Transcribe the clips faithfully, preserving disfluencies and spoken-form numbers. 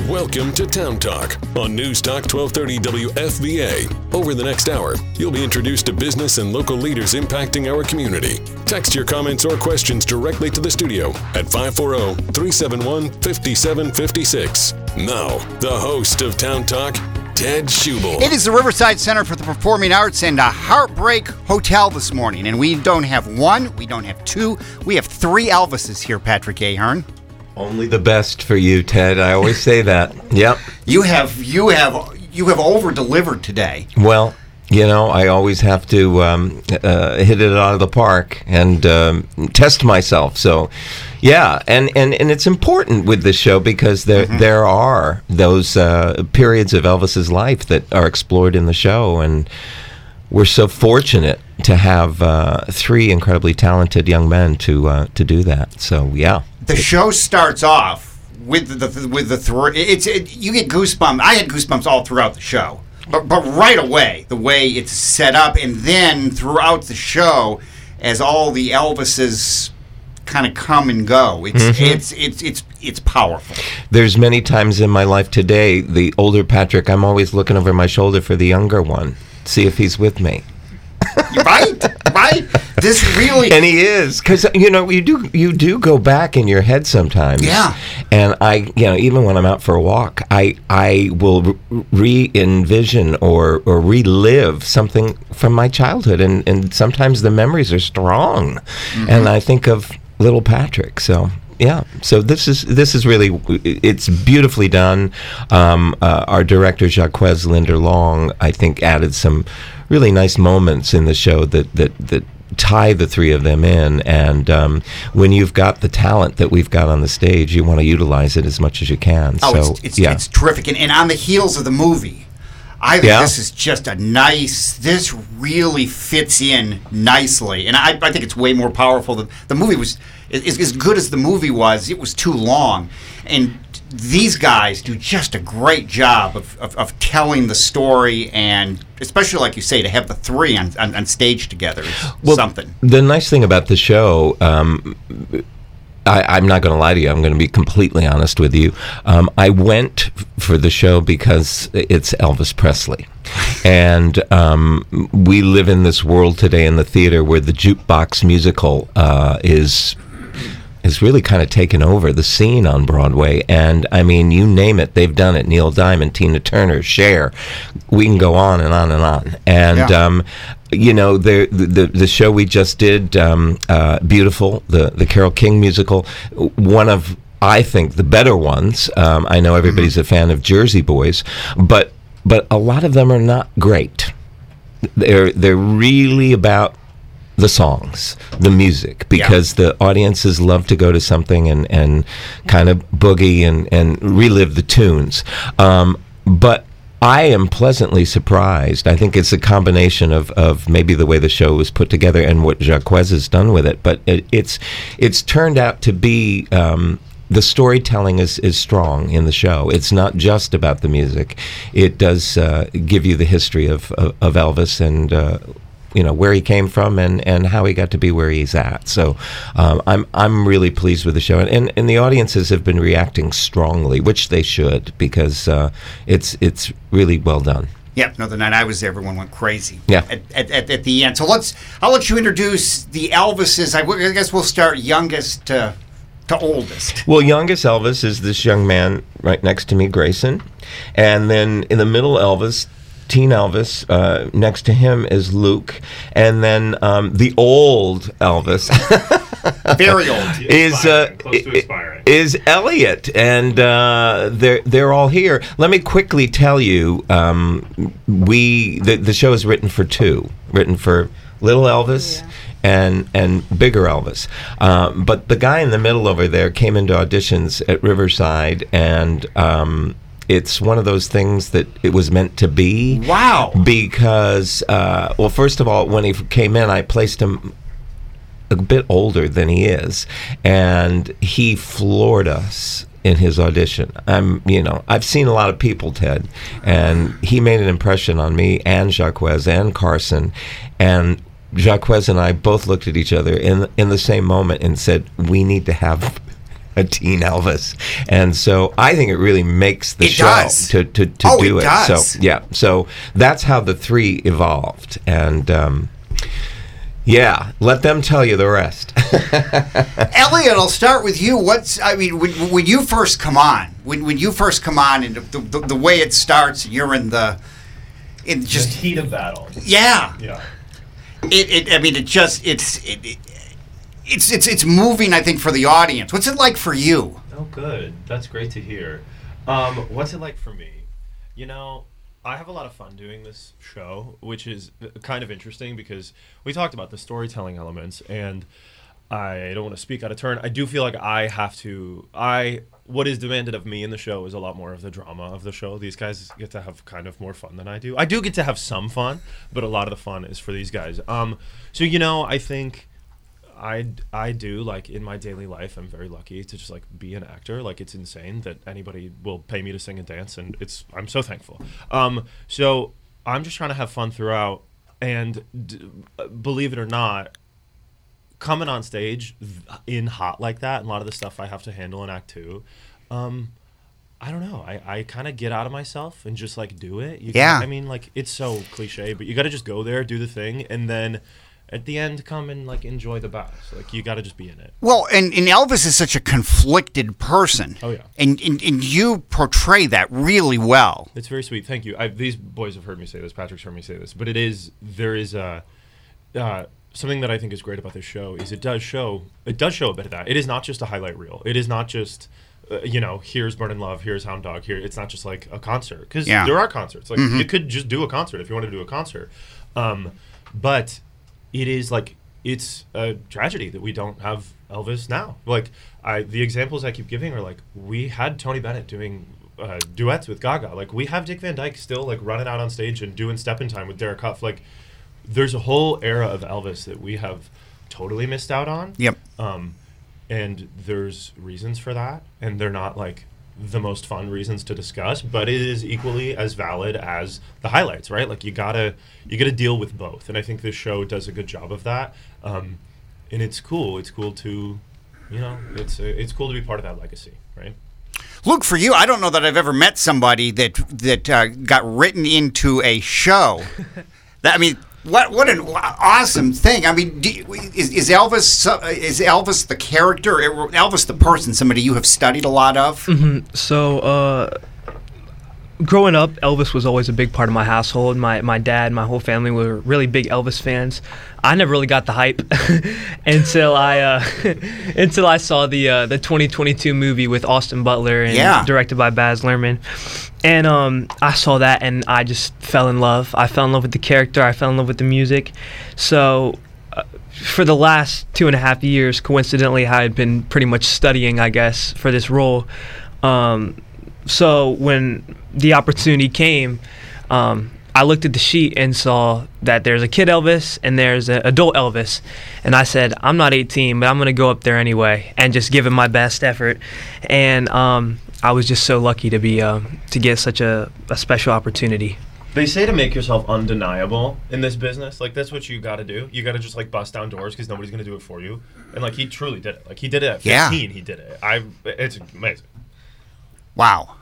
Welcome to Town Talk on News Talk twelve thirty W F V A. Over the next hour, you'll be introduced to business and local leaders impacting our community. Text your comments or questions directly to the studio at five four zero, three seven one, five seven five six. Now, the host of Town Talk, Ted Schubel. It is the Riverside Center for the Performing Arts and a Heartbreak Hotel this morning. And we don't have one, we don't have two, we have three Elvises here, Patrick Ahern. Only the best for you, Ted. I always say that. Yep. You have you have you have over-delivered today. Well, you know, I always have to um, uh, hit it out of the park and um, test myself. So, yeah, and, and, and it's important with this show because there mm-hmm. there are those uh, periods of Elvis's life that are explored in the show, and we're so fortunate to have uh, three incredibly talented young men to uh, to do that. So, yeah. The show starts off with the with the three. It's it, you get goosebumps. I had goosebumps all throughout the show, but but right away the way it's set up, and then throughout the show, as all the Elvises kind of come and go, it's mm-hmm. it's it's it's it's powerful. There's many times in my life today, the older Patrick, I'm always looking over my shoulder for the younger one, see if he's with me. Right, right. This really, and he is, because you know you do you do go back in your head sometimes. Yeah. And I, you know, even when I'm out for a walk, I I will re envision or or relive something from my childhood, and and sometimes the memories are strong, mm-hmm. and I think of little Patrick. So. Yeah, so this is this is really, it's beautifully done. Um, uh, our director, Jacques Linder Long, I think added some really nice moments in the show that, that, that tie the three of them in. And um, when you've got the talent that we've got on the stage, you want to utilize it as much as you can. Oh, so, it's, it's, yeah. it's terrific. And, and on the heels of the movie, I think yeah. this is just a nice, this really fits in nicely. And I, I think it's way more powerful than, the movie was, as, as good as the movie was, it was too long. And these guys do just a great job of, of, of telling the story, and especially, like you say, to have the three on, on, on stage together is well, something. The nice thing about the show, um, I, I'm not going to lie to you. I'm going to be completely honest with you. Um, I went f- for the show because it's Elvis Presley. And um, we live in this world today in the theater where the jukebox musical uh, is... is really kind of taken over the scene on Broadway. And, I mean, you name it, they've done it. Neil Diamond, Tina Turner, Cher. We can go on and on and on. And, yeah. um, you know, the, the the show we just did, um, uh, Beautiful, the, the Carole King musical, one of, I think, the better ones. Um, I know everybody's mm-hmm. a fan of Jersey Boys, but but a lot of them are not great. They're They're really about the songs, the music, because yeah. the audiences love to go to something and, and kind of boogie and, and relive the tunes. Um, but I am pleasantly surprised. I think it's a combination of, of maybe the way the show was put together and what Jacques has done with it. But it, it's it's turned out to be... Um, the storytelling is, is strong in the show. It's not just about the music. It does uh, give you the history of, of, of Elvis and... Uh, you know, where he came from and, and how he got to be where he's at. So um, I'm I'm really pleased with the show. And, and, and the audiences have been reacting strongly, which they should, because uh, it's it's really well done. Yep, no, the night I was there, everyone went crazy yeah. at, at, at, at the end. So let's, I'll let you introduce the Elvises. I, I guess we'll start youngest to, to oldest. Well, youngest Elvis is this young man right next to me, Grayson. And then in the middle, Elvis, teen Elvis, uh, next to him is Luke, and then um, the old Elvis, very old, is uh, is Elliot, and uh, they're they're all here. Let me quickly tell you, um, we the the show is written for two, written for little Elvis. Yeah. And and bigger Elvis, um, but the guy in the middle over there came into auditions at Riverside, and um, it's one of those things that it was meant to be. Wow! Because uh, well, first of all, when he came in, I placed him a bit older than he is, and he floored us in his audition. I'm, you know, I've seen a lot of people, Ted, and he made an impression on me and Jacques and Carson, and Jacques and I both looked at each other in in the same moment and said, "We need to have a teen Elvis, and so I think it really makes the it show does. to to, to oh, do it. it. Does. So yeah, so that's how the three evolved, and um, yeah, let them tell you the rest. Elliot, I'll start with you. What's I mean, when, when you first come on, when when you first come on, and the, the, the way it starts, you're in the in just the heat of battle. Yeah. Yeah. It, it I mean, it just it's it, it, it's it's it's moving. I think for the audience. What's it like for you? Oh, good. That's great to hear. Um, what's it like for me? You know, I have a lot of fun doing this show, which is kind of interesting because we talked about the storytelling elements, and I don't want to speak out of turn. I do feel like I have to. I what is demanded of me in the show is a lot more of the drama of the show. These guys get to have kind of more fun than I do. I do get to have some fun, but a lot of the fun is for these guys. Um, so you know, I think I I do like in my daily life. I'm very lucky to just like be an actor. Like it's insane that anybody will pay me to sing and dance, and it's I'm so thankful. Um, so I'm just trying to have fun throughout, and d- believe it or not, coming on stage in hot like that, and a lot of the stuff I have to handle in Act Two, um, I don't know. I, I kind of get out of myself and just like do it. You Yeah. Gotta, I mean, like it's so cliche, but you got to just go there, do the thing, and then at the end come and like enjoy the bows. Like you got to just be in it. Well, and, and Elvis is such a conflicted person. Oh yeah. And, and and you portray that really well. It's very sweet. Thank you. I, these boys have heard me say this. Patrick's heard me say this. But it is there is a. Uh, Something that I think is great about this show is it does show it does show a bit of that. It is not just a highlight reel. It is not just uh, you know here's Burnin' Love, here's Hound Dog. Here it's not just like a concert because Yeah. there are concerts. Like Mhm. you could just do a concert if you wanted to do a concert, um, but it is like it's a tragedy that we don't have Elvis now. Like I the examples I keep giving are like we had Tony Bennett doing uh, duets with Gaga. Like we have Dick Van Dyke still like running out on stage and doing Step in Time with Derek Huff. Like. There's a whole era of Elvis that we have totally missed out on. Yep. Um, and there's reasons for that, and they're not like the most fun reasons to discuss, but it is equally as valid as the highlights, right? Like you gotta you gotta deal with both, and I think this show does a good job of that. Um, and it's cool. It's cool to, you know, it's uh, it's cool to be part of that legacy, right? Luke, for you, I don't know that I've ever met somebody that that uh, got written into a show. that I mean. What what an awesome thing! I mean, do, is, is Elvis uh, is Elvis the character, Elvis the person, somebody you have studied a lot of? Mm-hmm. So, uh, growing up, Elvis was always a big part of my household. My my dad, my whole family were really big Elvis fans. I never really got the hype until I uh, until I saw the uh, the twenty twenty-two movie with Austin Butler and yeah. directed by Baz Luhrmann. And um, I saw that and I just fell in love. I fell in love with the character. I fell in love with the music. So uh, for the last two and a half years, coincidentally, I had been pretty much studying, I guess, for this role. Um, so when the opportunity came, um, I looked at the sheet and saw that there's a kid Elvis and there's an adult Elvis. And I said, I'm not eighteen, but I'm going to go up there anyway and just give it my best effort. And um, I was just so lucky to be uh, to get such a, a special opportunity. They say to make yourself undeniable in this business. Like, that's what you got to do. You got to just, like, bust down doors because nobody's going to do it for you. And, like, he truly did it. Like, he did it at fifteen. Yeah. He did it. I. It's amazing. Wow.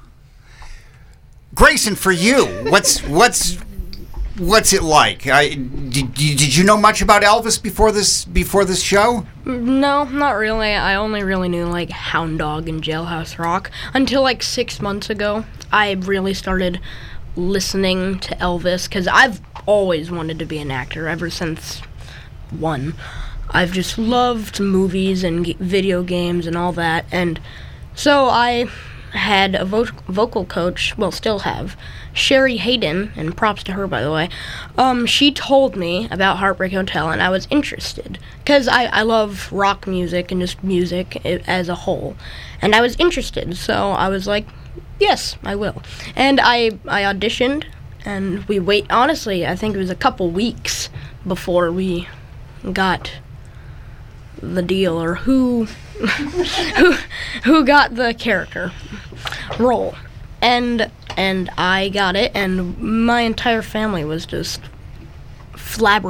Grayson, for you, what's what's what's it like? I, did, did you know much about Elvis before this before this show? No, not really. I only really knew like Hound Dog and Jailhouse Rock until like six months ago. I really started listening to Elvis because I've always wanted to be an actor ever since one. I've just loved movies and g- video games and all that, and so I had a vo- vocal coach, well, still have, Sherry Hayden, and props to her, by the way. Um, she told me about Heartbreak Hotel, and I was interested, because I, I love rock music and just music I- as a whole, and I was interested, so I was like, yes, I will. And I, I auditioned, and we wait, honestly, I think it was a couple weeks before we got the deal, or who who who got the character role, and and I got it, and my entire family was just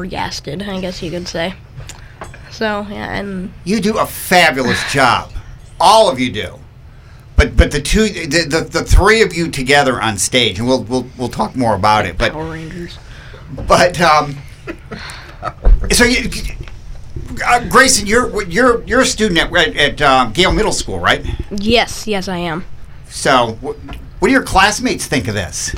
flabbergasted, I guess you could say. So yeah, and You do a fabulous job. all of you do. But but the two the, the the three of you together on stage, and we'll we'll we'll talk more about it. But Power Rangers. But um, so you, uh, Grayson, you're you're you're a student at at, at um, Gale Middle School, right? Yes, yes, I am. So what, what do your classmates think of this?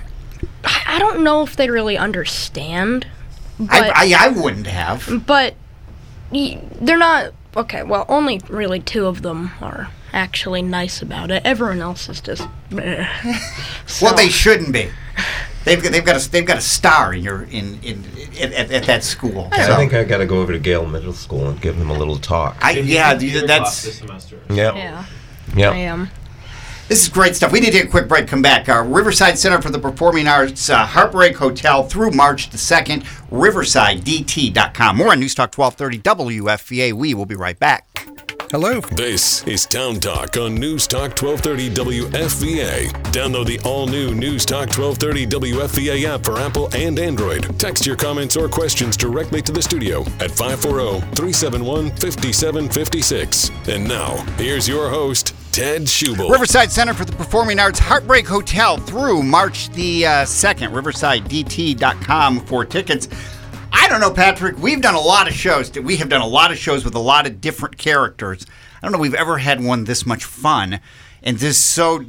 I, I don't know if they really understand. But, I, I I wouldn't have. But y- they're not okay. Well, only really two of them are actually nice about it. Everyone else is just. Bleh. So, Well, they shouldn't be. They've got, they've got a they've got a star in your in in at, at, at that school. I So, think I got to go over to Gale Middle School and give them a little talk. I, yeah, Your class that's this semester. Yep. Yeah, Yep. I am. This is great stuff. We need to take a quick break, come back. Uh, Riverside Center for the Performing Arts, uh, Heartbreak Hotel through March the second, riverside d t dot com. More on News Talk twelve thirty W F V A. We will be right back. Hello. This is Town Talk on News Talk twelve thirty W F V A. Download the all-new News Talk twelve thirty W F V A app for Apple and Android. Text your comments or questions directly to the studio at five four zero, three seven one, five seven five six. And now, here's your host, Ted Schubel. Riverside Center for the Performing Arts, Heartbreak Hotel through March the uh, second, riverside d t dot com for tickets. I don't know, Patrick. We've done a lot of shows. We have done a lot of shows with a lot of different characters. I don't know we've ever had one this much fun. And this so...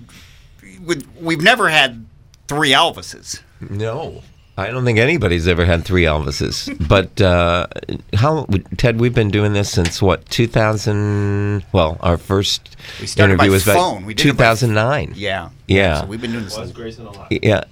We've never had three Elvises. No, I don't think anybody's ever had three Elvises. But uh, how, Ted? We've been doing this since what? two thousand. Well, our first We started interview by was phone. about We did it by- two thousand nine. Yeah. Yeah. So we've been doing this. Was Grayson alive? Yeah.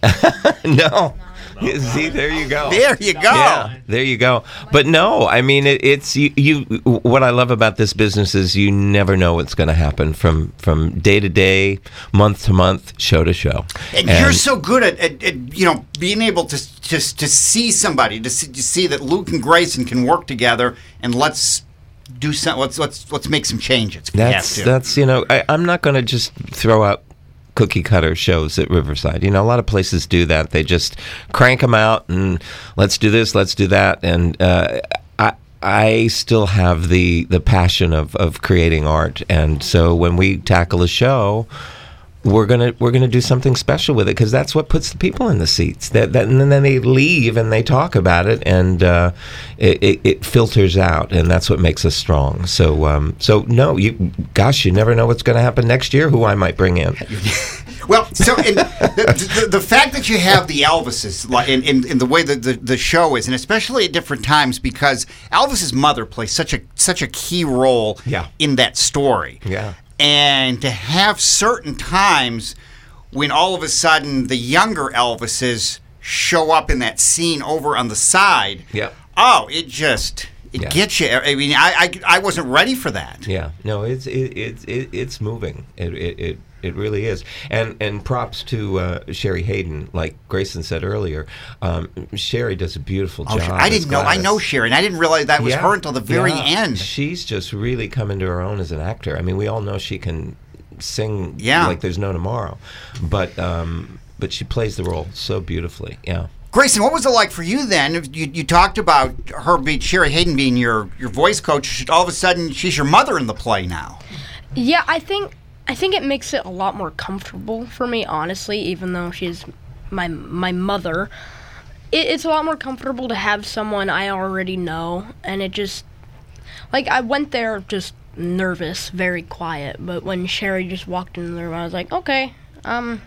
no. See, there you go. There you go. Yeah, there you go. But no, I mean, it, it's you, you. What I love about this business is you never know what's going to happen from from day to day, month to month, show to show. And, you're so good at, at, at you know being able to just to see somebody to see, to see that Luke and Grayson can work together, and let's do some let's let's let's make some changes. if we have That's to. that's you know I, I'm not going to just throw out cookie cutter shows at Riverside. You know, a lot of places do that. They just crank them out and let's do this, let's do that. And uh, I I still have the the passion of of creating art, and so when we tackle a show, we're gonna we're gonna do something special with it, because that's what puts the people in the seats. That, that and then they leave and they talk about it, and uh, it, it, it filters out, and that's what makes us strong. So um, so no, you gosh, you never know what's going to happen next year. Who I might bring in. Well, so in the, the, the fact that you have the Elvises like, in, in, in the way that the, the show is, and especially at different times, because Elvis's mother plays such a such a key role Yeah. in that story. Yeah. And to have certain times when all of a sudden the younger Elvises show up in that scene over on the side. Yep. Oh, it just it Yeah. gets you. I mean, I, I I wasn't ready for that. Yeah, no, it's it, it, it it's moving. It, it it it really is. And and props to uh, Sherry Hayden, like Grayson said earlier. Um, Sherry does a beautiful Oh, job. I as didn't know. I Gladys. know Sharon. I didn't realize that was Yeah, her until the very yeah. end. She's just really come into her own as an actor. I mean, we all know she can sing Yeah. like there's no tomorrow, but um, but she plays the role so beautifully. Yeah. Grayson, what was it like for you then? You, you talked about her being Sherry Hayden being your, your voice coach. All of a sudden, she's your mother in the play now. Yeah, I think I think it makes it a lot more comfortable for me, honestly, even though she's my my mother. It, it's a lot more comfortable to have someone I already know, and it just like I went there just nervous, very quiet, but when Sherry just walked in the room, I was like, okay, um,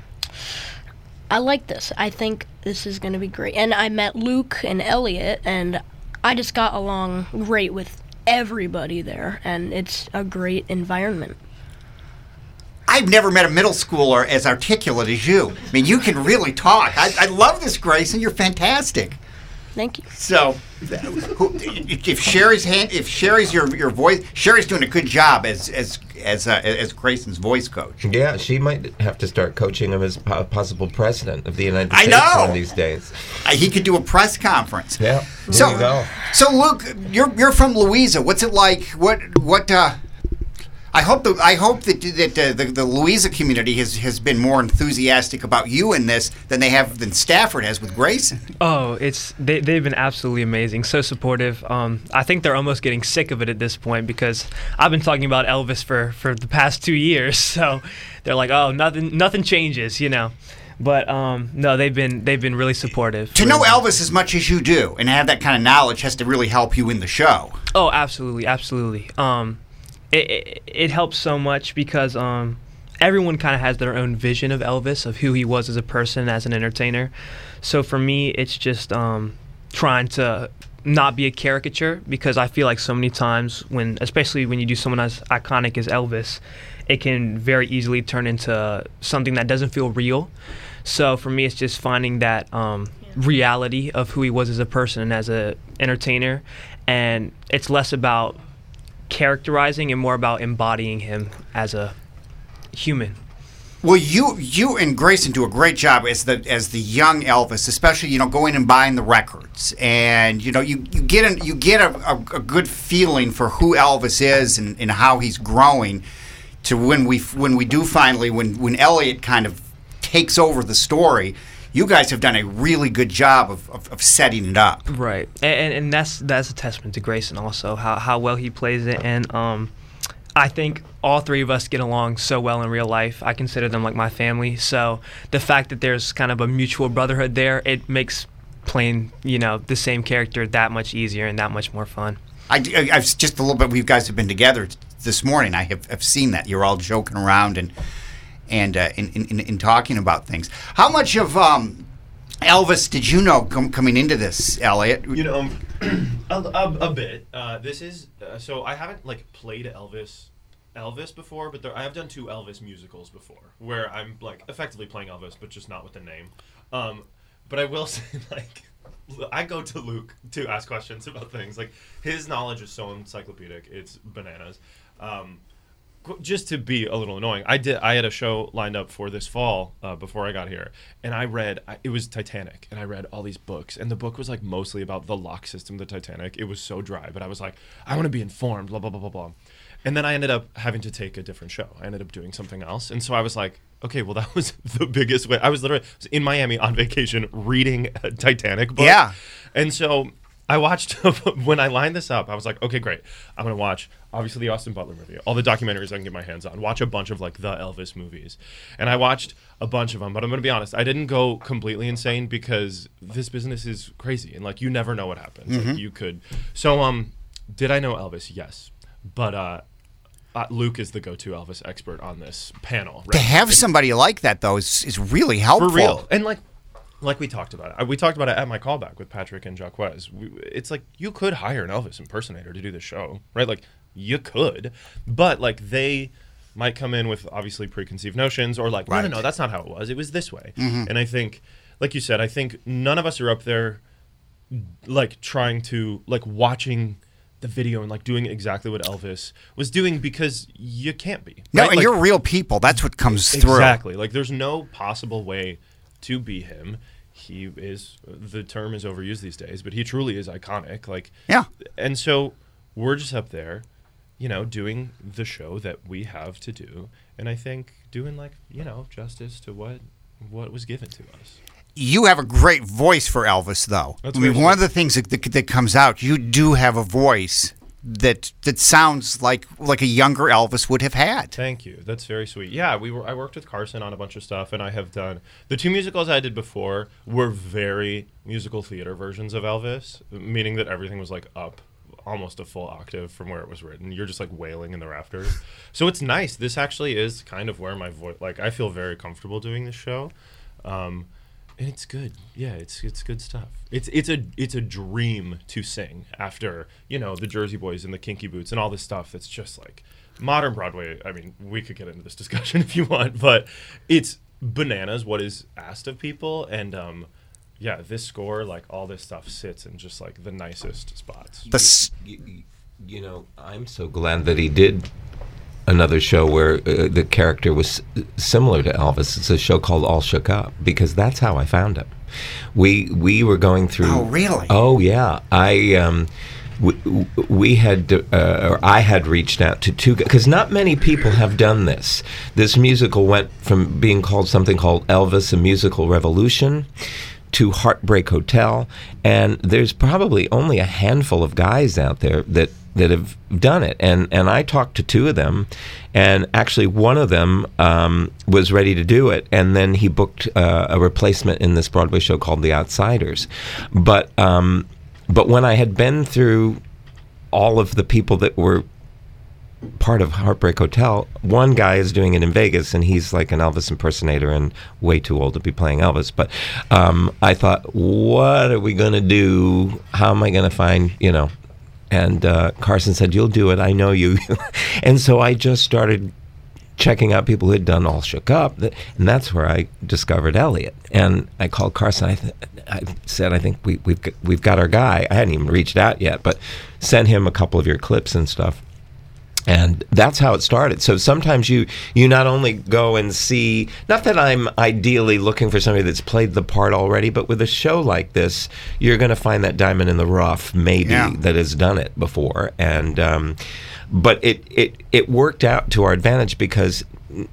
I like this. I think this is gonna be great. And I met Luke and Elliot, and I just got along great with everybody there, and it's a great environment. I've never met a middle schooler as articulate as you. I mean, you can really talk. I, I love this, Grayson. You're fantastic. Thank you. So, who, if Sherry's hand, if Sherry's your your voice, Sherry's doing a good job as as as uh, as Grayson's voice coach. Yeah, she might have to start coaching him as po- possible president of the United I States know. one of these days. Uh, he could do a press conference. Yeah. There So, you go. so Luke, you're you're from Louisa. What's it like? What what? Uh, I hope the I hope that that uh, the, the Louisa community has, has been more enthusiastic about you in this than they have than Stafford has with Grayson. Oh, it's they they've been absolutely amazing, so supportive. Um, I think they're almost getting sick of it at this point because I've been talking about Elvis for, for the past two years, so they're like, oh, nothing nothing changes, you know. But um, no, they've been they've been really supportive. To know Elvis as much as you do and have that kind of knowledge has to really help you in the show. Oh, absolutely, absolutely. Um, It, it, it helps so much because um, everyone kind of has their own vision of Elvis, of who he was as a person, as an entertainer. So for me, it's just um, trying to not be a caricature because I feel like so many times when, especially when you do someone as iconic as Elvis, it can very easily turn into something that doesn't feel real. So for me, it's just finding that um, reality of who he was as a person and as an entertainer. And it's less about characterizing and more about embodying him as a human. Well, you you and Grayson do a great job as the as the young Elvis, especially you know going and buying the records, and you know you, you get an, you get a, a, a good feeling for who Elvis is and, and how he's growing. To when we when we do finally when when Elliot kind of takes over the story. You guys have done a really good job of, of, of setting it up. Right, and, and that's that's a testament to Grayson also, how how well he plays it. And um, I think all three of us get along so well in real life. I consider them like my family. So the fact that there's kind of a mutual brotherhood there, it makes playing, you know, the same character that much easier and that much more fun. I, I, I've just a little bit. You guys have been together this morning. I have, have seen that. You're all joking around and. And uh, in, in, in talking about things, how much of um, Elvis did you know com- coming into this, Elliot? You know, a, a, a bit. Uh, this is uh, so I haven't like played Elvis, Elvis before, but there, I have done two Elvis musicals before, where I'm like effectively playing Elvis, but just not with the name. Um, but I will say, like, I go to Luke to ask questions about things. Like his knowledge is so encyclopedic, it's bananas. Um, Just to be a little annoying, I did. I had a show lined up for this fall uh, before I got here, and I read. It was Titanic, and I read all these books, and the book was like mostly about the lock system of the Titanic. It was so dry, but I was like, I want to be informed. Blah blah blah blah blah. And then I ended up having to take a different show. I ended up doing something else, and so I was like, okay, well that was the biggest way. I was literally I was in Miami on vacation reading a Titanic book. Yeah, and so. I watched, when I lined this up, I was like, okay, great. I'm going to watch, obviously, the Austin Butler movie, all the documentaries I can get my hands on, watch a bunch of, like, the Elvis movies. And I watched a bunch of them, but I'm going to be honest, I didn't go completely insane because this business is crazy. And, like, you never know what happens. Mm-hmm. Like, you could. So, um, did I know Elvis? Yes. But, uh, uh, Luke is the go-to Elvis expert on this panel. Right? To have it's, somebody like that, though, is, is really helpful. For real. And, like, Like we talked about it. We talked about it at my callback with Patrick and Jacquez. It's like you could hire an Elvis impersonator to do the show, right? Like you could, but like they might come in with obviously preconceived notions or like, right. no, no, no, that's not how it was. It was this way. Mm-hmm. And I think, like you said, I think none of us are up there like trying to like watching the video and like doing exactly what Elvis was doing because you can't be. No, right? and like, you're real people. That's what comes exactly. through. Exactly. Like there's no possible way to be him. He is, the term is overused these days, but he truly is iconic. Like, yeah. And so we're just up there, you know, doing the show that we have to do. And I think doing like, you know, justice to what what was given to us. You have a great voice for Elvis, though. That's I mean, very one sweet. of the things that, that, that comes out, you do have a voice that that sounds like like a younger Elvis would have had. Thank you. That's very sweet. Yeah, we were. I worked with Carson on a bunch of stuff, and I have done the two musicals I did before were very musical theater versions of Elvis, meaning that everything was like up almost a full octave from where it was written. You're just like wailing in the rafters. So it's nice. This actually is kind of where my voice. Like I feel very comfortable doing this show. Um, And it's good. Yeah, it's it's good stuff. It's it's a it's a dream to sing after, you know, the Jersey Boys and the Kinky Boots and all this stuff that's just like modern Broadway. I mean, we could get into this discussion if you want, but it's bananas what is asked of people. And um, yeah, this score, like all this stuff sits in just like the nicest spots. The s- you, you know, I'm so glad that he did another show where uh, the character was similar to Elvis. It's a show called All Shook Up, because that's how I found him. We we were going through. Oh, really? Oh, yeah. I um, we, we had, uh, or I had reached out to two, because not many people have done this. This musical went from being called something called Elvis, a Musical Revolution, to Heartbreak Hotel, and there's probably only a handful of guys out there that, that have done it. And, and I talked to two of them, and actually one of them um, was ready to do it, and then he booked uh, a replacement in this Broadway show called The Outsiders. But um, but when I had been through all of the people that were part of Heartbreak Hotel, one guy is doing it in Vegas, and he's like an Elvis impersonator and way too old to be playing Elvis. But um, I thought, what are we going to do? How am I going to find, you know? And uh, Carson said, you'll do it. I know you. And so I just started checking out people who had done All Shook Up. And that's where I discovered Elliot. And I called Carson. I, th- I said, I think we, we've, got, we've got our guy. I hadn't even reached out yet, but sent him a couple of your clips and stuff. And that's how it started. So sometimes you, you not only go and see, not that I'm ideally looking for somebody that's played the part already, but with a show like this, you're going to find that diamond in the rough, maybe, yeah. that has done it before. And um, but it, it, it worked out to our advantage because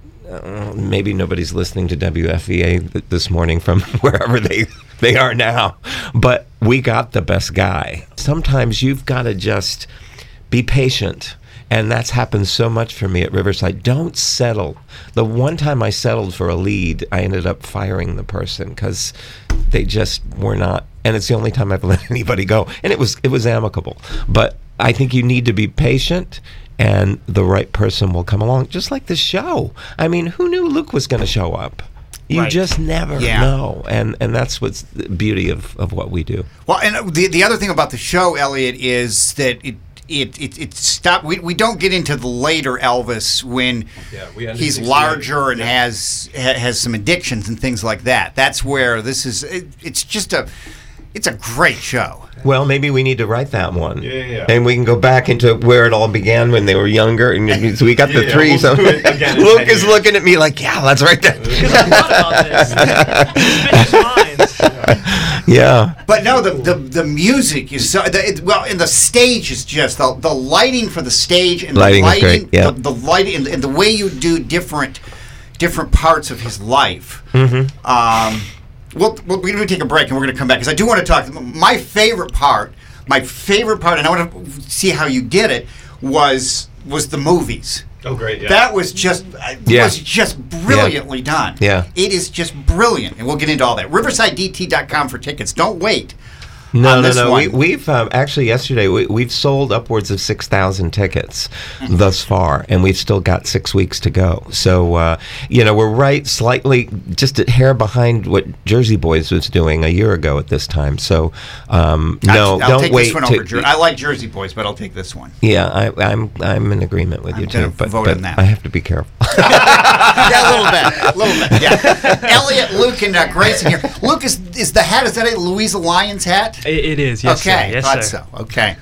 uh, maybe nobody's listening to W F V A th- this morning from wherever they, they are now. But we got the best guy. Sometimes you've got to just be patient. And that's happened so much for me at Riverside. Don't settle. The one time I settled for a lead, I ended up firing the person because they just were not. And it's the only time I've let anybody go. And it was it was amicable. But I think you need to be patient, and the right person will come along. Just like the show. I mean, who knew Luke was going to show up? You Right. just never Yeah. know. And and that's what's the beauty of, of what we do. Well, and the the other thing about the show, Elliot, is that it it it, it stop. We, we don't get into the later Elvis when Yeah, we ended he's sixty-eight. larger and Yeah. has ha, has some addictions and things like that. That's where this is. It, it's just a it's a great show. Well, maybe we need to write that one. Yeah, yeah. And we can go back into where it all began when they were younger. And so we got the Yeah, yeah, three. we'll so do it again in Luke ten is years. looking at me like, yeah, let's write that. Because I thought about this. It's been his minds. Yeah. But no, the the, the music is so the, it, well, and the stage is just the, the lighting for the stage and Lighting the is lighting, great, yeah. the, the lighting and, and the way you do different different parts of his life. Mm-hmm. Um, well, well, we're going to take a break and we're going to come back because I do want to talk. My favorite part, my favorite part, and I want to see how you did it, was was the movies. Oh, great! Yeah. That was just uh, Yeah. was just brilliantly done. Yeah. It is just brilliant, and we'll get into all that. Riverside D T dot com for tickets. Don't wait. No, on no, this no. one. We, we've um, actually yesterday we, we've sold upwards of six thousand tickets thus far, and we've still got six weeks to go. So uh, you know, we're right slightly just a hair behind what Jersey Boys was doing a year ago at this time. So um, no, I'll, I'll don't take wait. this one to, over. Jer- I like Jersey Boys, but I'll take this one. yeah, I, I'm I'm in agreement with I'm you gonna too, but, vote but on that. I have to be careful. Yeah, a little bit, a little bit. Yeah. Elliot, Luke, and uh, Grayson here. Luke is is the hat? Is that a Louisa Lyons hat? It, it is, yes, okay, sir. Yes, thought sir. so. Okay.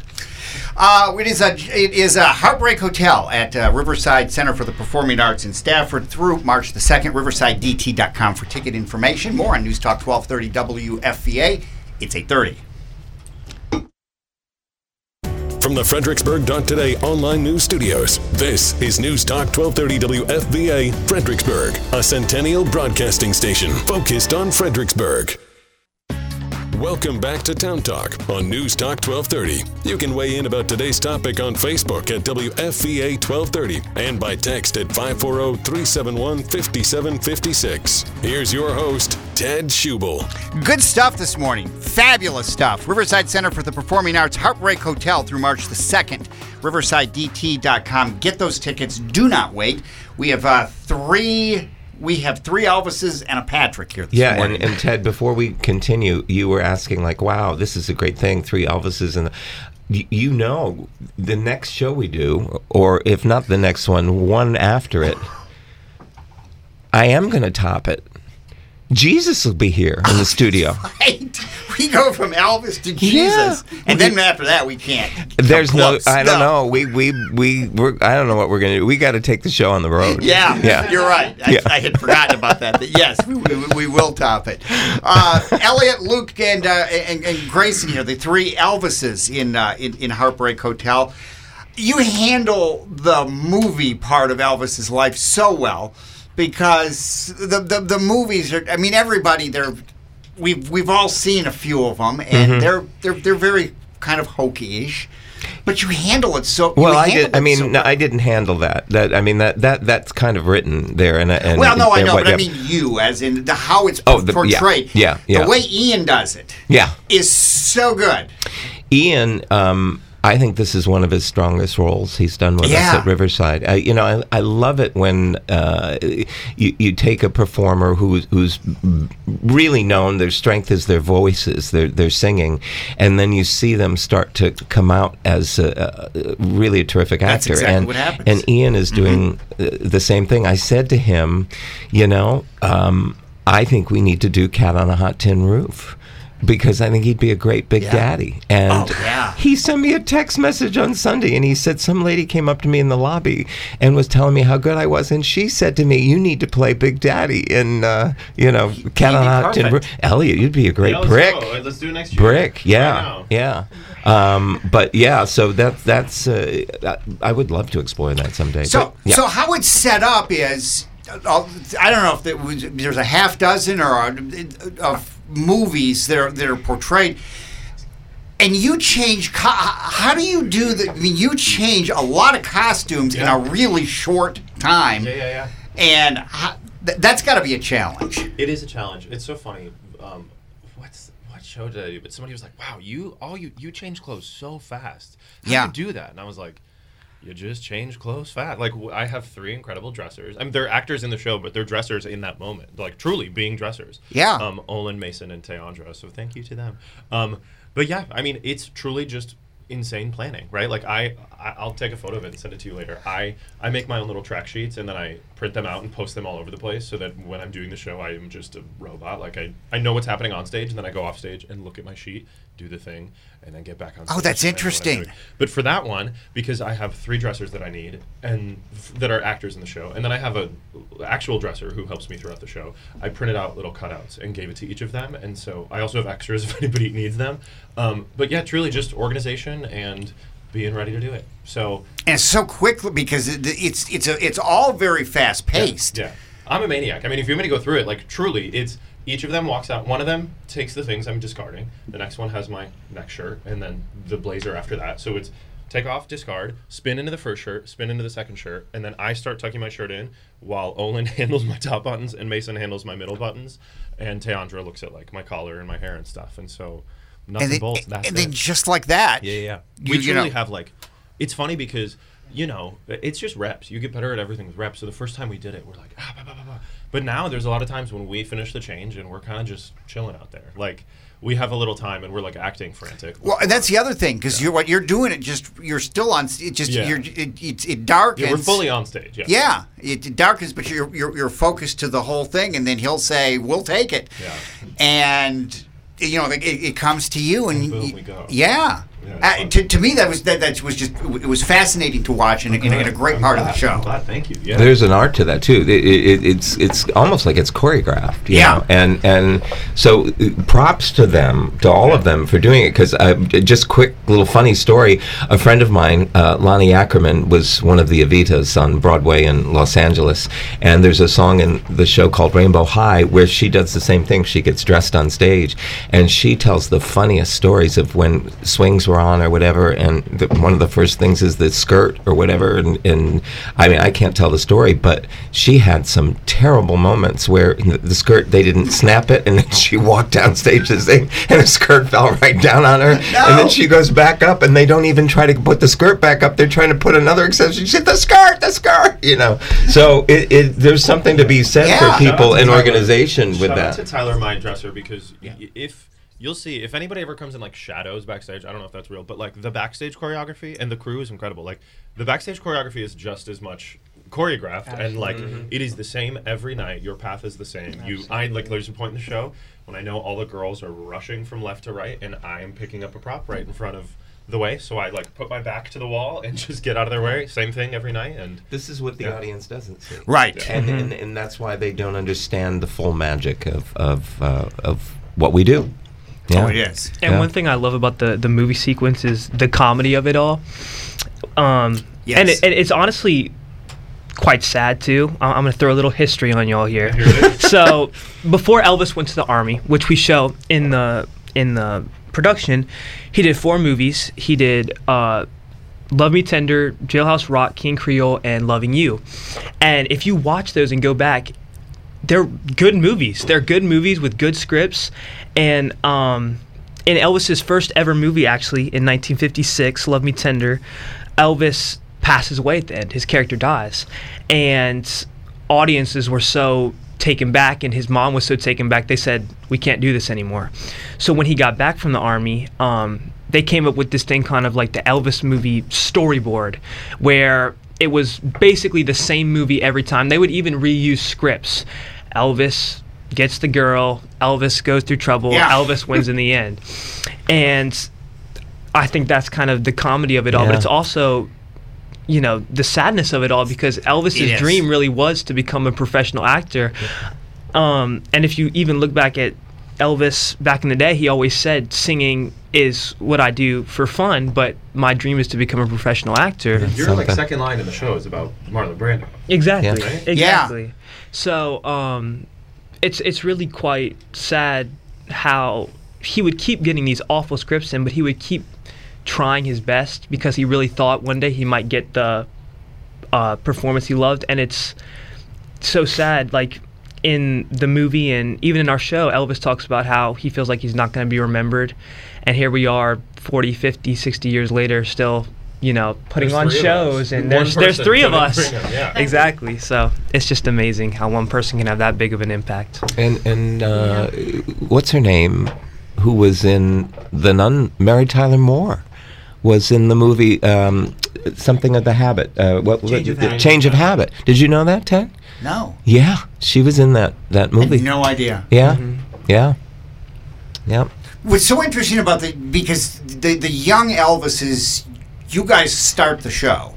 Uh, it is a it is a Heartbreak Hotel at uh, Riverside Center for the Performing Arts in Stafford through March the second. Riverside D T dot com for ticket information. More on News Talk twelve thirty W F V A. It's eight thirty. From the Fredericksburg Today online news studios, this is News Talk twelve thirty W F V A, Fredericksburg, a Centennial broadcasting station focused on Fredericksburg. Welcome back to Town Talk on News Talk twelve thirty. You can weigh in about today's topic on Facebook at W F V A twelve thirty and by text at five four zero, three seven one, five seven five six. Here's your host, Ted Schubel. Good stuff this morning. Fabulous stuff. Riverside Center for the Performing Arts, Heartbreak Hotel through March the second. Riverside D T dot com. Get those tickets. Do not wait. We have uh, three... We have three Elvises and a Patrick here this Yeah, morning. and, and Ted, before we continue, you were asking like, "Wow, this is a great thing." Three Elvises, and y- you know, the next show we do, or if not the next one, one after it, I am going to top it. Jesus will be here in the studio. Right. We we go from Elvis to Jesus, Yeah. and then after that we can't. There's come no, close. I don't know. We we we we're, I don't know what we're gonna do. We got to take the show on the road. Yeah, yeah. you're right. I, Yeah. I had forgotten about that. But yes, we, we, we will top it. Uh, Elliot, Luke, and, uh, and and Grayson here, the three Elvises in uh, in, in Heartbreak Hotel. You handle the movie part of Elvis's life so well because the the, the movies are. I mean, everybody they're we've we've all seen a few of them, and Mm-hmm. they're they're they're very kind of hokey-ish. But you handle it so. Well, you I handle did. I it mean, so no, well. I didn't handle that. That I mean, that that that's kind of written there. And, and Well, no, I and know, what- but I yeah. mean you, as in the how it's Oh, the- yeah, portrayed. yeah, yeah. The way Ian does it Yeah. is so good. Ian, um, I think this is one of his strongest roles he's done with Yeah. us at Riverside. I, you know, I, I love it when uh, you, you take a performer who's who's really known. Their strength is their voices, their their singing, and then you see them start to come out as a, a really a terrific That's actor. exactly and what happens. and Ian is doing uh, the same thing. I said to him, you know, um, I think we need to do Cat on a Hot Tin Roof. Because I think he'd be a great Big Yeah. Daddy. And Oh, yeah. he sent me a text message on Sunday, and he said some lady came up to me in the lobby and was telling me how good I was, and she said to me, "You need to play Big Daddy in, uh, you know, Cat on be a Hot Tin Roof." perfect. Elliot, you'd be a great Yeah, let's brick. go. Let's do it next year. Brick, I yeah, know. yeah. Um, but yeah, so that that's uh, I would love to explore that someday. So, But, yeah. so how it's set up is, uh, I don't know if there was, there's a half dozen or a, of movies that are that are portrayed, and you change. Co- how do you do that? I mean, you change a lot of costumes Yeah. in a really short time, Yeah, yeah, yeah. and how, th- that's got to be a challenge. It is a challenge. It's so funny. Um, what's what show did I do? But somebody was like, "Wow, you all you you change clothes so fast. How Yeah. do you do that?" And I was like, "You just change clothes fast." Like w- I have three incredible dressers. I mean, they're actors in the show, but they're dressers in that moment. Like truly being dressers. Yeah. Um, Olin, Mason, and Teandra. So thank you to them. Um, but yeah, I mean, it's truly just insane planning, right? Like I, I I'll take a photo of it and send it to you later. I I make my own little track sheets and then I print them out and post them all over the place so that when I'm doing the show I am just a robot. Like I I know what's happening on stage and then I go off stage and look at my sheet, do the thing, and then get back on stage. Oh, that's and I know what I'm interesting. doing. But for that one, because I have three dressers that I need and f- that are actors in the show, and then I have a actual dresser who helps me throughout the show. I printed out little cutouts and gave it to each of them, and so I also have extras if anybody needs them. Um, but yeah, truly just organization and being ready to do it. So And it's so quickly because it, it's it's a, it's all very fast paced. yeah, I'm a maniac. I mean, if you want me to go through it, like truly, it's each of them walks out. One of them takes the things I'm discarding. The next one has my next shirt, and then the blazer after that. So it's take off, discard, spin into the first shirt, spin into the second shirt, and then I start tucking my shirt in while Olin handles my top buttons and Mason handles my middle buttons, and Teandra looks at like my collar and my hair and stuff. And so nuts And and, then, bolts. That's and it. then just like that. Yeah, yeah, yeah. You- We you truly know- have like, it's funny because, you know, it's just reps. You get better at everything with reps. So the first time we did it, we're like, ah, bah, bah, bah, bah. But now there's a lot of times when we finish the change and we're kind of just chilling out there. Like, we have a little time and we're like acting frantic. Well, and that's the other thing because you're what you're doing. It just you're still on. It just Yeah. you're it, it, it darkens. Yeah, we're fully on stage. Yeah. Yeah, it darkens, but you're, you're you're focused to the whole thing, and then he'll say, "We'll take it," Yeah. and you know it, it comes to you, and Boom, you- we go. yeah. Yeah, it's Uh, fun. to, to me, that was that, that was just it was fascinating to watch, and, and, and a great I'm part of the glad. show. I'm glad. Thank you. Yeah. There's an art to that too. It, it, it's it's almost like it's choreographed. You Yeah. know? And and so uh, props to them, to all of them for doing it. Because uh, just quick little funny story. A friend of mine, uh, Lonnie Ackerman, was one of the Evitas on Broadway in Los Angeles. And there's a song in the show called Rainbow High where she does the same thing. She gets dressed on stage, and she tells the funniest stories of when swings were on or whatever. And the, one of the first things is the skirt or whatever. And, and I mean, I can't tell the story, but she had some terrible moments where the, the skirt, they didn't snap it, and then she walked downstage to sing, and the skirt fell right down on her. And then she goes back up, and they don't even try to put the skirt back up. They're trying to put another accessory. She said, the skirt, the skirt, you know. So it, it there's something to be said Yeah. for Shout out people to in Tyler. organization with Shout that. out to Tyler, my dresser, because y- if you'll see, if anybody ever comes in like shadows backstage, I don't know if that's real, but like the backstage choreography and the crew is incredible. Like the backstage choreography is just as much choreographed, and like Absolutely. it is the same every night. Your path is the same. You, I like. There's a point in the show when I know all the girls are rushing from left to right, and I am picking up a prop right in front of the way. So I like put my back to the wall and just get out of their way. Same thing every night, and This is what the Yeah. audience doesn't see. Right. And, and and that's why they don't understand the full magic of of uh, of what we do. Yeah. Oh, it is. And Yeah. one thing I love about the the movie sequence is the comedy of it all. Um, Yes. and, it, and it's honestly quite sad too. I- I'm going to throw a little history on y'all here. Here it is. So before Elvis went to the army, which we show in the in the production, he did four movies. He did uh, Love Me Tender, Jailhouse Rock, King Creole, and Loving You. And if you watch those and go back, they're good movies. They're good movies with good scripts. And um, in Elvis's first ever movie, actually, in nineteen fifty-six, Love Me Tender, Elvis passes away at the end. His character dies. And audiences were so taken back, and his mom was so taken back, they said, we can't do this anymore. So when he got back from the army, um, they came up with this thing kind of like the Elvis movie storyboard, where it was basically the same movie every time. They would even reuse scripts. Elvis gets the girl, Elvis goes through trouble, Yeah. Elvis wins in the end. And I think that's kind of the comedy of it all, but Yeah. it's also, you know, the sadness of it all, because It Elvis's is. dream really was to become a professional actor. Um, and if you even look back at Elvis back in the day, he always said singing is what I do for fun, but my dream is to become a professional actor. Your like Something. second line in the show is about Marlon Brando. Exactly. Yeah. Right? Exactly. So um, it's it's really quite sad how he would keep getting these awful scripts in, but he would keep trying his best because he really thought one day he might get the uh, performance he loved. And it's so sad. Like in the movie and even in our show, Elvis talks about how he feels like he's not going to be remembered. And here we are forty, fifty, sixty years later still, you know, putting There's on three of shows, us. and One there's there's person three of couldn't us. bring 'em, yeah. Exactly. So it's just amazing how one person can have that big of an impact. And and uh, what's her name? Who was in The Nun? Mary Tyler Moore was in the movie um, something of the Habit. Uh, what Change of the- Habit. Change of Habit. Did you know that, Ted? No. Yeah, she was in that that I movie. had no idea. Yeah, yeah, yeah. What's so interesting about the because the the young Elvises, you guys start the show,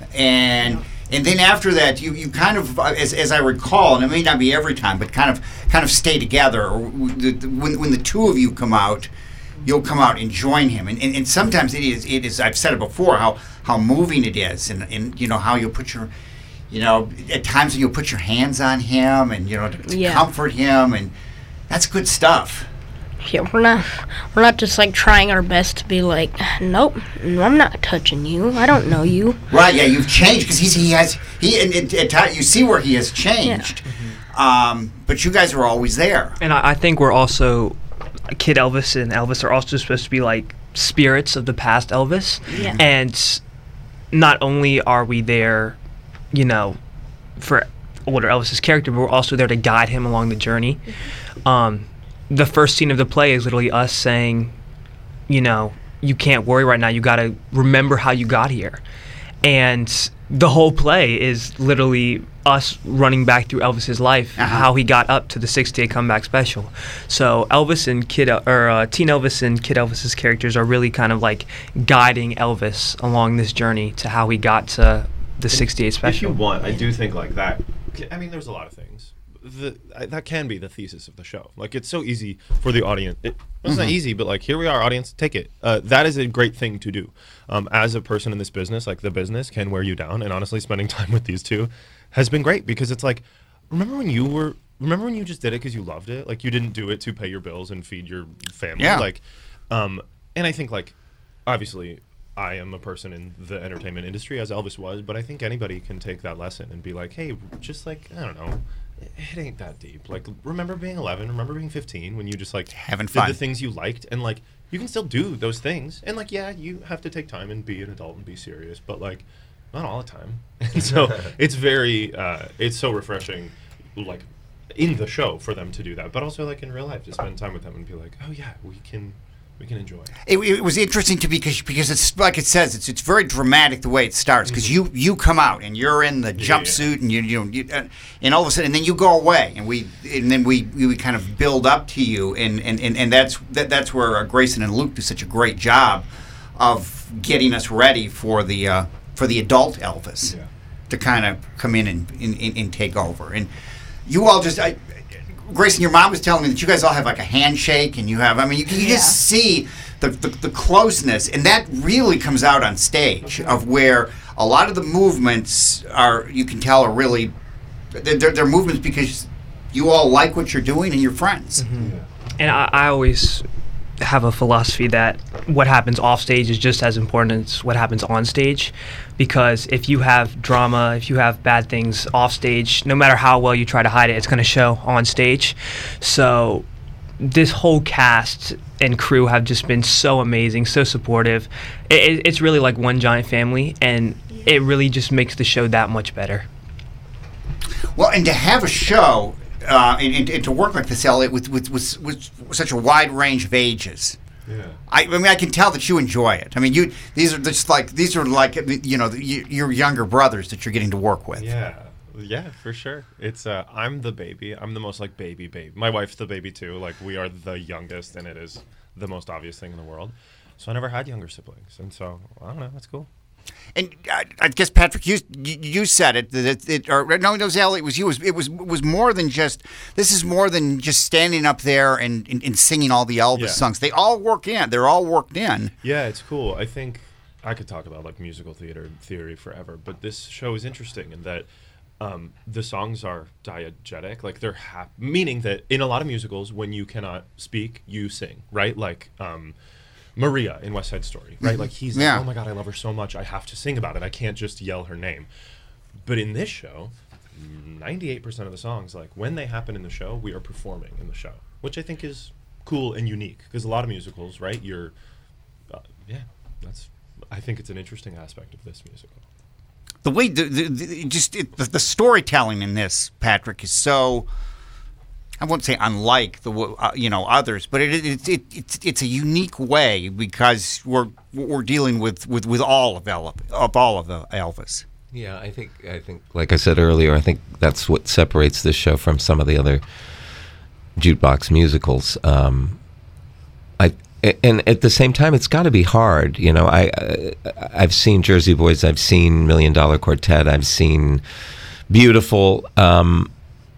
and and then after that you, you kind of uh, as, as I recall, and it may not be every time, but kind of kind of stay together. Or w- the, the, when when the two of you come out, you'll come out and join him, and, and, and sometimes it is it is I've said it before how how moving it is, and, and you know how you put your you know at times when you'll put your hands on him and you know to, to Yeah. comfort him, and that's good stuff. Yeah, we're not we're not just like trying our best to be like, nope, no, I'm not touching you. I don't know you. Right, yeah, you've changed because he's he has he and it, it, it, you see where he has changed, um, but you guys are always there. And I, I think we're also, Kid Elvis and Elvis are also supposed to be like spirits of the past Elvis. Yeah. And not only are we there, you know, for older Elvis's character, but we're also there to guide him along the journey. Um, the first scene of the play is literally us saying, you know, you can't worry right now. You got to remember how you got here. And the whole play is literally us running back through Elvis's life, Uh-huh. how he got up to the sixty-eight comeback special. So Elvis and Kid El- or uh, Teen Elvis and Kid Elvis's characters are really kind of like guiding Elvis along this journey to how he got to the sixty-eight If you special. want, I do think like that. I mean, there's a lot of things. The, I, that can be the thesis of the show. Like, it's so easy for the audience. It, it's not easy, but like, here we are, audience, take it. Uh, that is a great thing to do. Um, as a person in this business, like the business can wear you down. And honestly, spending time with these two has been great because it's like, remember when you were, remember when you just did it because you loved it? Like, you didn't do it to pay your bills and feed your family. Yeah. Like, um, and I think like, obviously, I am a person in the entertainment industry, as Elvis was, but I think anybody can take that lesson and be like, hey, just like, I don't know, it, it ain't that deep. Like, remember being eleven, remember being fifteen when you just like Having did fun. the things you liked, and like, you can still do those things. And like, yeah, you have to take time and be an adult and be serious, but like, not all the time. And so it's very, uh, it's so refreshing, like, in the show for them to do that, but also like in real life to spend time with them and be like, oh yeah, we can we can enjoy. It, it was interesting to me because because it's like it says it's it's very dramatic the way it starts because you you come out and you're in the jumpsuit yeah. and you you know you, uh, and all of a sudden and then you go away and we and then we we kind of build up to you and and, and, and that's that, that's where uh, Grayson and Luke do such a great job of getting us ready for the uh, for the adult Elvis Yeah. to kind of come in and, and, and, and take over. And you all just I, Grayson, your mom was telling me that you guys all have like a handshake and you have I mean you, you Yeah. just see The, the, the closeness, and that really comes out on stage, of where a lot of the movements are, you can tell, are really, they're, they're movements because you all like what you're doing and you're friends. Mm-hmm. And I, I always have a philosophy that what happens off stage is just as important as what happens on stage, because if you have drama, if you have bad things off stage, no matter how well you try to hide it, it's going to show on stage. So this whole cast and crew have just been so amazing, so supportive. It, it, it's really like one giant family, and it really just makes the show that much better. Well, and to have a show uh, and, and, and to work like this, Elliot, with, with, with, with such a wide range of ages. Yeah. I, I mean, I can tell that you enjoy it. I mean, you these are just like these are like you know your younger brothers that you're getting to work with. Yeah. Yeah, for sure. It's uh, I'm the baby. I'm the most like baby baby. My wife's the baby too. Like we are the youngest, and it is the most obvious thing in the world. So I never had younger siblings, and so I don't know. That's cool. And I, I guess Patrick, you you said it that it, it or no, it was Elliot. It was you. It was it was was more than just. This is more than just standing up there and, and, and singing all the Elvis Yeah. songs. They all work in. They're all worked in. Yeah, it's cool. I think I could talk about like musical theater theory forever, but this show is interesting in that. Um, the songs are diegetic, like they're hap- meaning that in a lot of musicals, when you cannot speak, you sing, right? Like um, Maria in West Side Story, right? Like he's Yeah. like, oh my God, I love her so much, I have to sing about it. I can't just yell her name. But in this show, ninety-eight percent of the songs, like when they happen in the show, we are performing in the show, which I think is cool and unique because a lot of musicals, right? You're, uh, yeah, that's. I think it's an interesting aspect of this musical. The way the, the, the just it, the, the storytelling in this, Patrick, is so. I won't say unlike the uh, you know others, but it, it, it it's it's a unique way because we're we're dealing with, with, with all of Elvis, of all of the Elvis. Yeah, I think I think like I said earlier, I think that's what separates this show from some of the other jukebox musicals. Um, I and at the same time, it's got to be hard. You know, I, I I've seen Jersey Boys, I've seen Million Dollar Quartet, I've seen Beautiful, um,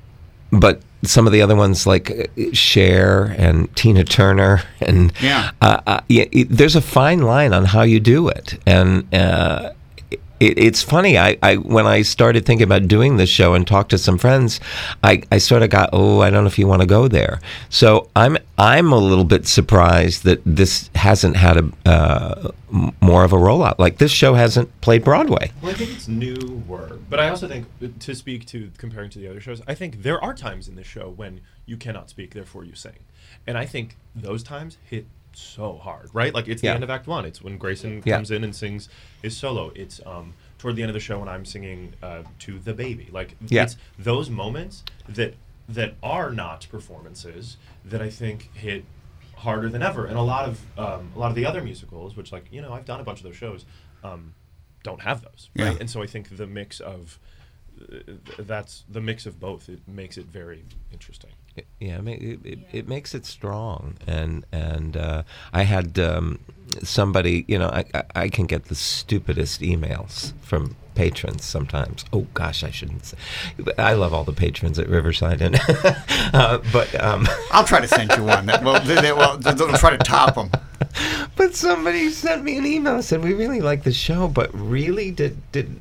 but some of the other ones like Cher and Tina Turner and Yeah. uh, uh, yeah, it, there's a fine line on how you do it, and uh, it, it's funny. I, I when I started thinking about doing this show and talked to some friends, I, I sort of got, oh, I don't know if you want to go there. So I'm I'm a little bit surprised that this hasn't had a uh, m- more of a rollout. Like this show hasn't played Broadway. Well, I think it's newer, but I also think uh, to speak to comparing to the other shows, I think there are times in this show when you cannot speak, therefore you sing, and I think those times hit so hard, right? Like it's Yeah. the end of Act One. It's when Grayson Yeah. comes in and sings his solo. It's um toward the end of the show when I'm singing uh, to the baby. Like Yeah. it's those moments that that are not performances that I think hit harder than ever. And a lot of um, a lot of the other musicals, which like you know I've done a bunch of those shows, um, don't have those, right? Yeah. And so I think the mix of uh, that's the mix of both. It makes it very interesting. Yeah, I mean, it, it, it makes it strong, and and uh, I had um, somebody, you know, I, I I can get the stupidest emails from patrons sometimes. Oh gosh, I shouldn't say. I love all the patrons at Riverside, and uh, but um, I'll try to send you one. That, well, they, they, well, they'll try to top them. But somebody sent me an email and said we really like the show, but really did did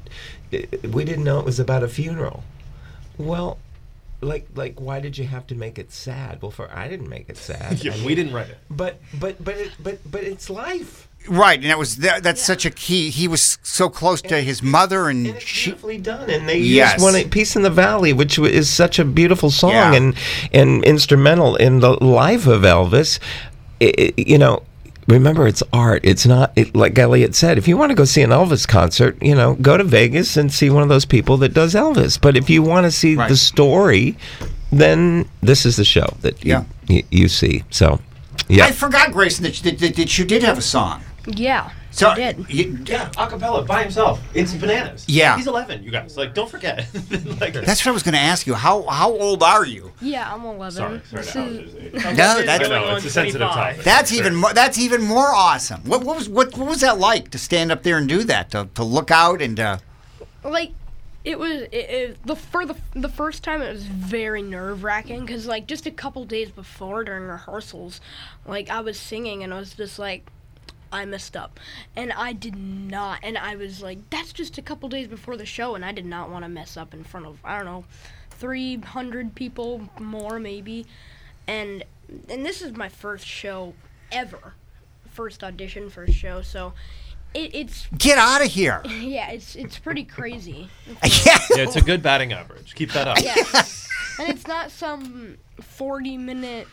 we didn't know it was about a funeral. Well. Like, like, why did you have to make it sad? Well, for I didn't make it sad. Yeah, we didn't write it. But, but, but, it, but, but it's life. Right, and that was that, that's such a key. He was so close to his mother, and, And it's she. beautifully done. And they Yes. used one, "Peace in the Valley," which w- is such a beautiful song Yeah. and and instrumental in the life of Elvis. It, it- you know. Remember, it's art. It's not, it, like Elliot said, if you want to go see an Elvis concert, you know, go to Vegas and see one of those people that does Elvis. But if you want to see Right. the story, then this is the show that you, Yeah. you, you see. So, Yeah. I forgot, Grayson, that you, that, that you did have a song. Yeah, So I did. You, Yeah, acapella by himself. It's bananas. Yeah. He's eleven, you guys. Like, don't forget. like, that's what I was going to ask you. How how old are you? Yeah, I'm eleven. Sorry, sorry This to out is- his age. No, I that's know, it's a sensitive topic. that's Sure. even more, that's even more awesome. What, what was what what was that like to stand up there and do that? To to look out and uh, like it was it, it, the for the the first time it was very nerve wracking because like just a couple days before during rehearsals, like I was singing and I was just like, I messed up, and I did not, and I was like, that's just a couple days before the show, and I did not want to mess up in front of I don't know, three hundred people more maybe, and and this is my first show ever, first audition, first show, so. It, it's get out of here. yeah, it's it's pretty crazy. Yeah. Yeah, it's a good batting average. Keep that up. Yeah, and it's not some forty minute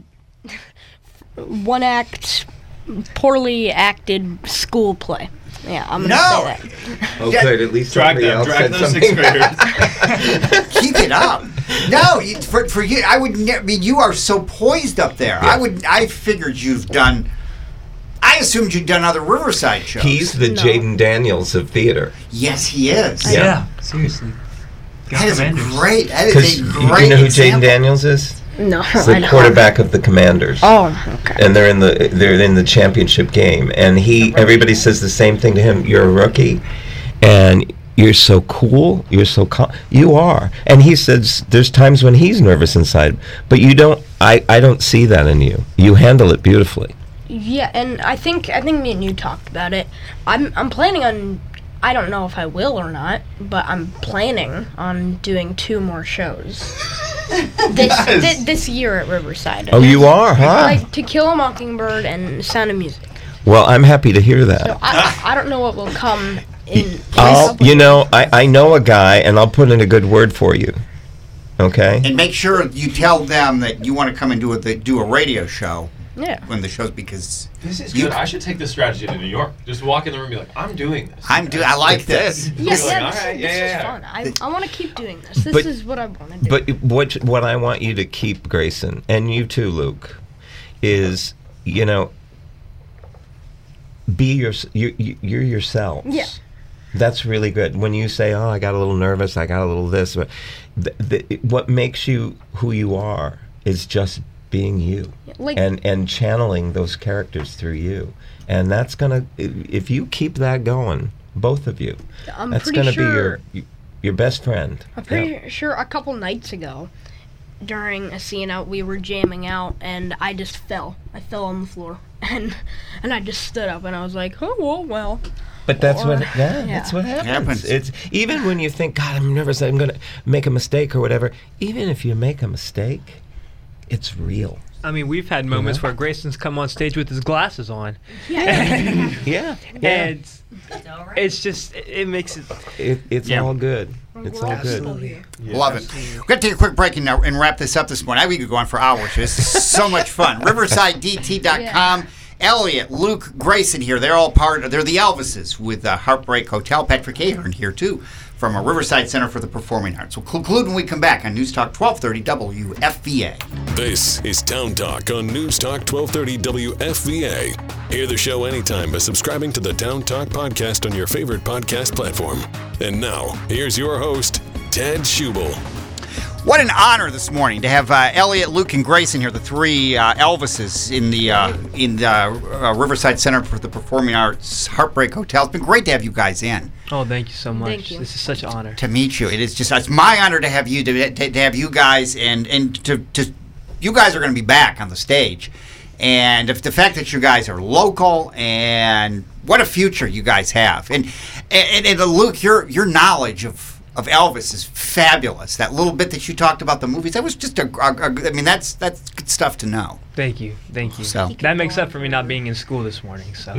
one act poorly acted school play. Yeah, I'm gonna No. say that. Oh, Yeah. good. At least Drag somebody them, else drag said those something. sixth graders. Keep it up. No, you, for for you, I would. Ne- I mean, you are so poised up there. Yeah. I would. I figured you've done. I assumed you'd done other Riverside shows. He's the No. Jaden Daniels of theater. yes, he is. Yeah. Yeah, seriously. Go That is a Commanders. great. That Because is a you great. know who Jaden example. Daniels is? No, He's I the know. quarterback of the Commanders. Oh, okay. And they're in the they're in the championship game, and he everybody says the same thing to him. You're a rookie, and you're so cool. You're so calm. You are. And he says there's times when he's nervous inside, but you don't. I I don't see that in you. You handle it beautifully. Yeah, and I think I think me and you talked about it. I'm I'm planning on. I don't know if I will or not, but I'm planning on doing two more shows this thi- this year at Riverside. Oh, you are, huh? Like To Kill a Mockingbird and Sound of Music. Well, I'm happy to hear that. So I, I don't know what will come in. I'll, you know, I, I know a guy, and I'll put in a good word for you. Okay? And make sure you tell them that you want to come and do a do a radio show Yeah. when the show's because This is You- good. I should take this strategy to New York. Just walk in the room and be like, I'm doing this. I'm do. I like this. Yeah, Like, yeah, all this, right, this yeah, is yeah, fun. I, I want to keep doing this. This But- is what I want to do. But what what I want you to keep, Grayson, and you too, Luke, is you know, be your you, you you're yourselves. Yeah. That's really good. When you say, "Oh, I got a little nervous. I got a little this," but th- th- what makes you who you are is just being you, like, and and channeling those characters through you, and that's gonna if if you keep that going, both of you, I'm that's pretty gonna sure. be your your best friend. I'm Yeah. pretty sure a couple nights ago, during a scene out, we were jamming out, and I just fell. I fell on the floor, and and I just stood up, and I was like, oh well, well. But that's Or- what yeah, yeah. that's what happens. Happens. It's even when you think, God, I'm nervous, I'm gonna make a mistake or whatever. Even if you make a mistake, it's real. I mean, we've had moments know? where Grayson's come on stage with his glasses on, Yeah. Yeah, and it's just it, it makes it. it, it's Yeah. all good. It's all good. Love it. We're going to take a quick break and, uh, and wrap this up this morning. I, we could go on for hours. This is so much fun. Riverside D T dot com. Elliot, Luke, Grayson here. They're all part of, they're the Elvises with uh, Heartbreak Hotel. Patrick Ahern here, too, from a Riverside Center for the Performing Arts. We'll conclude when we come back on News Talk twelve thirty W F V A. This is Town Talk on News Talk twelve thirty W F V A. Hear the show anytime by subscribing to the Town Talk podcast on your favorite podcast platform. And now, here's your host, Ted Schubel. What an honor this morning to have uh, Elliot, Luke, and Grayson here, the three uh, Elvises in the uh, in the uh, Riverside Center for the Performing Arts, Heartbreak Hotel. It's been great to have you guys in. Oh, thank you so much. Thank you. This is such an honor. To meet you, it is just it's my honor to have you to, to, to have you guys and and to, to you guys are going to be back on the stage, and if the fact that you guys are local and what a future you guys have, and and, and, and Luke, your your knowledge of. Of Elvis is fabulous. That little bit that you talked about the movies, that was just a, a, a I mean, that's that's good stuff to know. Thank you, thank you. So- That makes up for me not being in school this morning. So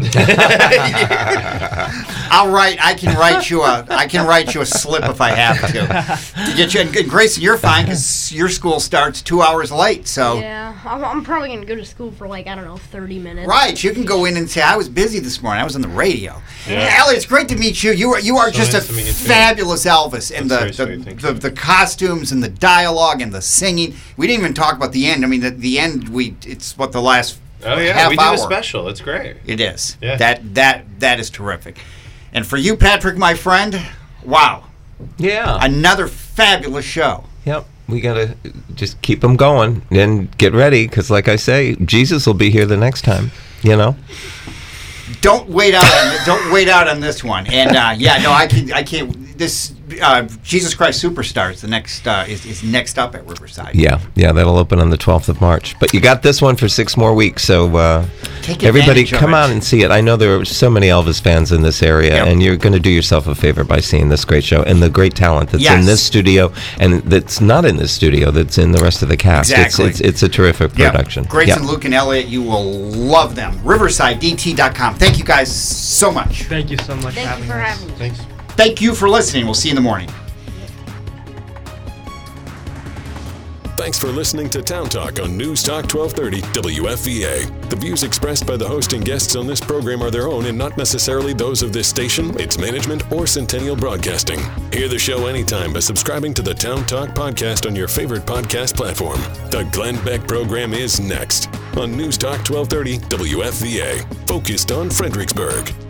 I'll write. I can write you a. I can write you a slip if I have to. To get you. And Grayson, you're fine because your school starts two hours late. So Yeah, I'm, I'm probably going to go to school for like, I don't know, thirty minutes. right, you can go in and say I was busy this morning. I was on the radio. Yeah. Elliot, it's great to meet you. You are you are So just nice a to meet you, too. fabulous Elvis, and That's the very the, sweet, thank the, you. the costumes and the dialogue and the singing. We didn't even talk about the end. I mean, the, the end. We it's what the last Oh yeah, half we did hour. a special. It's great. It is. Yeah. That that that is terrific. And for you, Patrick, my friend, wow, Yeah. another fabulous show. Yep. We got to just keep them going and get ready because, like I say, Jesus will be here the next time, you know? Don't wait out. On, don't wait out on this one. And uh, yeah, no, I can. I can't. This uh, Jesus Christ Superstars. The next uh, is, is next up at Riverside. Yeah. Yeah, that'll open on the twelfth of March. But you got this one for six more weeks, so uh, Take everybody advantage of come it. out and see it. I know there are so many Elvis fans in this area, Yep. and you're going to do yourself a favor by seeing this great show and the great talent that's Yes. in this studio and that's not in this studio, that's in the rest of the cast. Exactly. It's, it's, it's a terrific Yeah. production. Grayson, Yeah. Luke, and Elliot, you will love them. Riverside D T dot com. Thank you guys so much. Thank you so much Thank for you having for us. having me. Thanks. Thank you for listening. We'll see you in the morning. Thanks for listening to Town Talk on News Talk twelve thirty W F V A. The views expressed by the host and guests on this program are their own and not necessarily those of this station, its management, or Centennial Broadcasting. Hear the show anytime by subscribing to the Town Talk podcast on your favorite podcast platform. The Glenn Beck program is next on News Talk twelve thirty W F V A, focused on Fredericksburg.